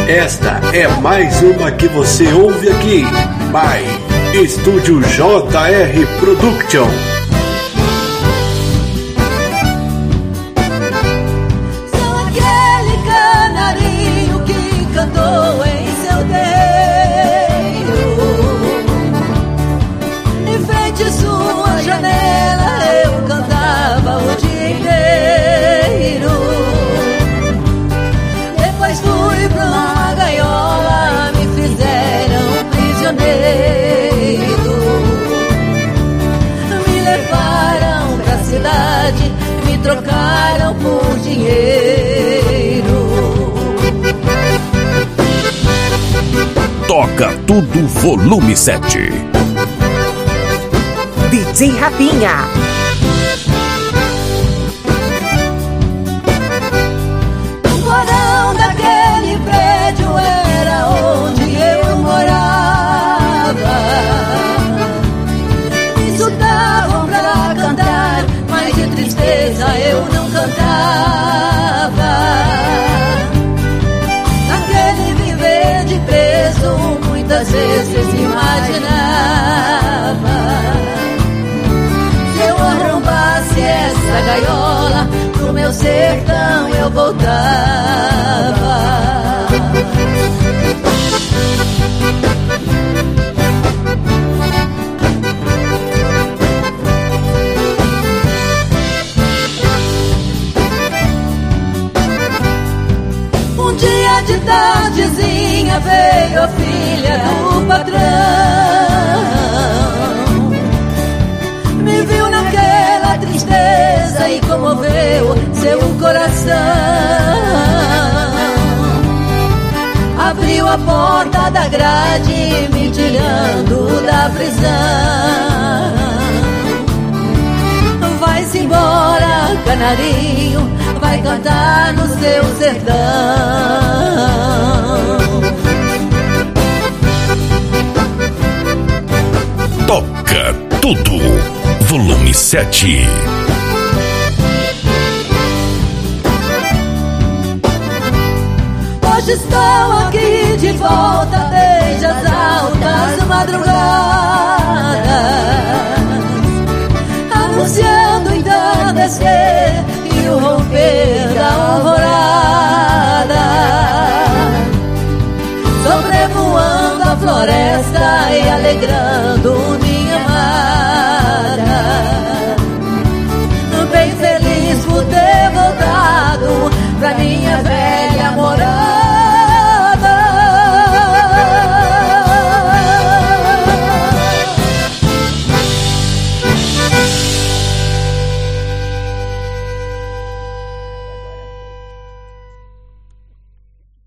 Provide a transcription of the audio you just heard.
Esta é mais uma que você ouve aqui. By Estúdio JR Production. Sou aquele canarinho que cantou em seu terreiro. Em frente à sua janela eu cantava o dia inteiro. Depois fui pra uma gaiola, me fizeram prisioneiro. Me levaram pra cidade, me trocaram por dinheiro. Toca Tudo Volume 7. DJ Rafinha. O porão daquele prédio era onde eu morava. Me insultavam pra cantar, mas de tristeza eu não cantava. Naquele viver de preso, muitas vezes imaginava. Se eu arrombasse essa gaiola, pro meu sertão eu voltava. Um dia de tardezinha veio a filha do patrão. Me viu naquela tristeza e comoveu seu coração. Abriu a porta da grade, me tirando da prisão. Vai-se embora, canarinho, vai cantar no seu sertão. Toca Tudo Volume 7. Hoje estou aqui de volta desde as altas madrugadas, anunciando o entardecer e o romper da alvorada.